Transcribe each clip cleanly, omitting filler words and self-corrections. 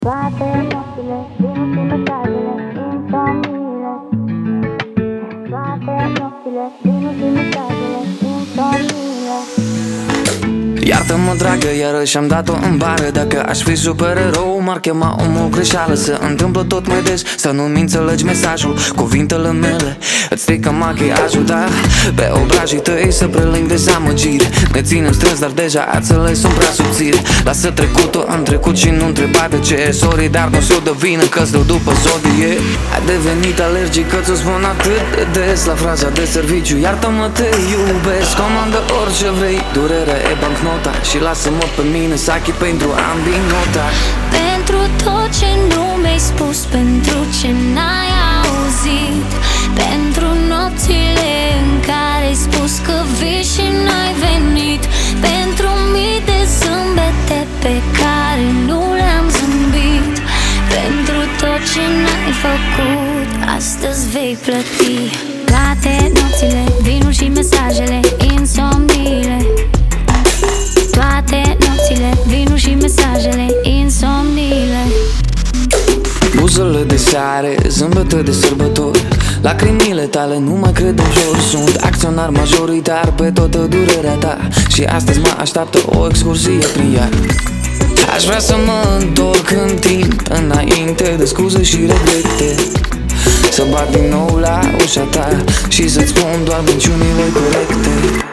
Toate nopțile, vinul și mesajele, insomniile. Toate nopțile, vinul și mesajele, insomniile. Iartă-mă, dragă, iarăși am dat-o în bară. Dacă aș fi supererou, m-ar chema omul greșeală. Se întâmplă tot mai des să nu-mi înțelegi mesajul. Cuvintele mele îți strică machiajul, dar pe obrajii tăi să preling dezamăgire. Ne ținem strâns, dar deja ațele sunt prea subțire. Lasă trecutul în trecut și nu întreba de ce. Sorry, dar nu s-o dă vină că-ți dau după zodie. Ai devenit alergic că ți-o spun atât de des la fraza de serviciu. Iartă-mă, te iubesc, comandă orice vrei. Durerea e bancnota și lasă-mă pe mine să achit pentru ambii nota. Pentru tot ce nu mi-ai spus, pentru ce n-ai auzit, pentru nopțile în care ai spus că vii și n-ai venit, pentru mii de zâmbete pe care nu le-am zâmbit, pentru tot ce n-ai făcut, astăzi vei plăti. Toate nopțile, vinul și mesajele, insomniile. Toate nopțile, vinul și mesajele, insomniile. Buzele de seare, zâmbete de sărbători, lacrimile tale nu mai cred în jur. Sunt acționar majoritar pe toată durerea ta și astăzi mă așteaptă o excursie prin ea. Aș vrea să mă întorc în timp, înainte de scuze și regrete, să bat din nou la ușa ta și să-ți spun doar minciunile corecte.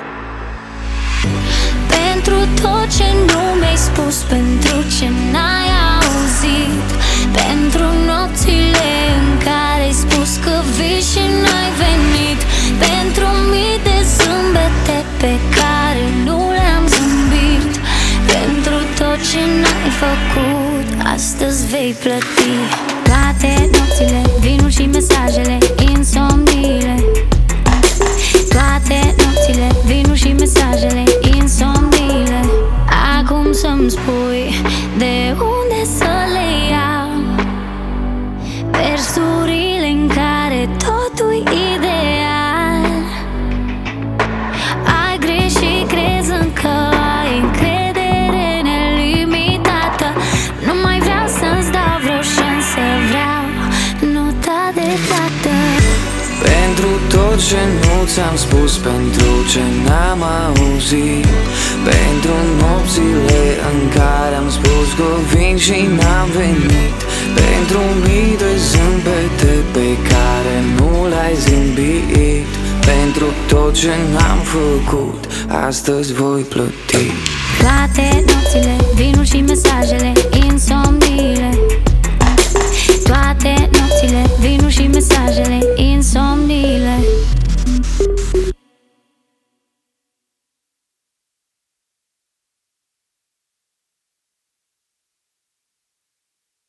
Pentru tot ce nu mi-ai spus, pentru ce n-ai auzit, pentru nopțile în care ai spus că vii și n-ai venit, pentru mii de zâmbete pe care nu le-am zâmbit, pentru tot ce n-ai făcut, astăzi vei plăti. Toate nopțile, vinul și mesajele, insomniile. Toate nopțile, vinul și mesajele, insomniile. Acum să-mi spui de unde să le iau versurile în care totul e ideal. Ai greșit crezând că ai încredere nelimitată. Nu mai vreau să-ți dau vreo șansă, vreau nota de plată. Pentru tot ce nu ți-am spus, pentru ce n-am auzit, pentru nopțile în care am spus că vin și n-am venit, pentru mii de zâmbete pe care nu le-ai zâmbit, pentru tot ce n-am făcut, astăzi voi plăti. Toate nopțile, vinul și mesajele,